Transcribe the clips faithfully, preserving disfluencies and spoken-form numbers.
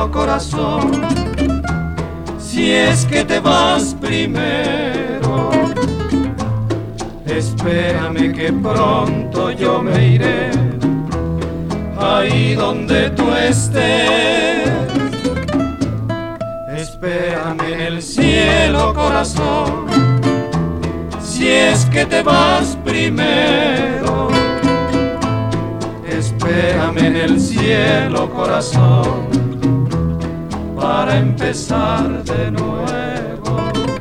cielo, corazón, si es que te vas primero. Espérame que pronto yo me iré, ahí donde tú estés. Espérame en el cielo, corazón, si es que te vas primero. Espérame en el cielo, corazón, para empezar de nuevo.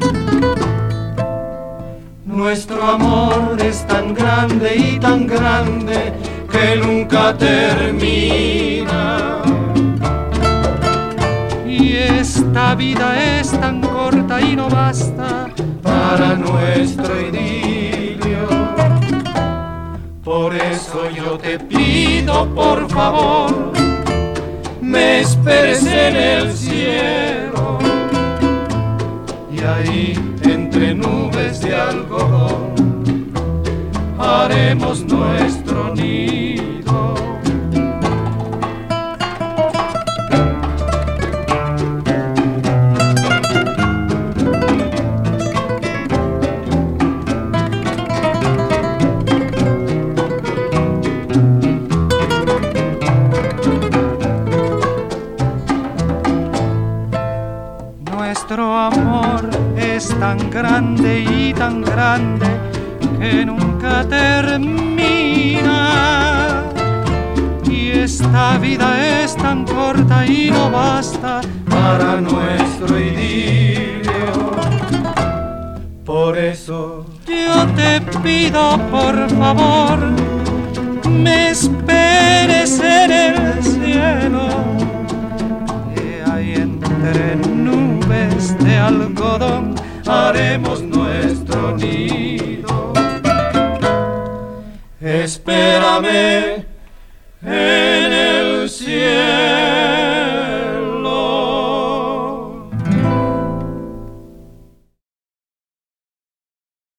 Nuestro amor es tan grande y tan grande que nunca termina. Y esta vida es tan corta y no basta para nuestro idilio. Por eso yo te pido, por favor, me esperes en el cielo. Y ahí, entre nubes de algodón, haremos nuestro nido. Nuestro amor es tan grande y tan grande que nunca termina. Y esta vida es tan corta y no basta para nuestro idilio. Por eso yo te pido, por favor, me esperes en el cielo. Y ahí entre nubes de algodón haremos nuestro nido. Espérame.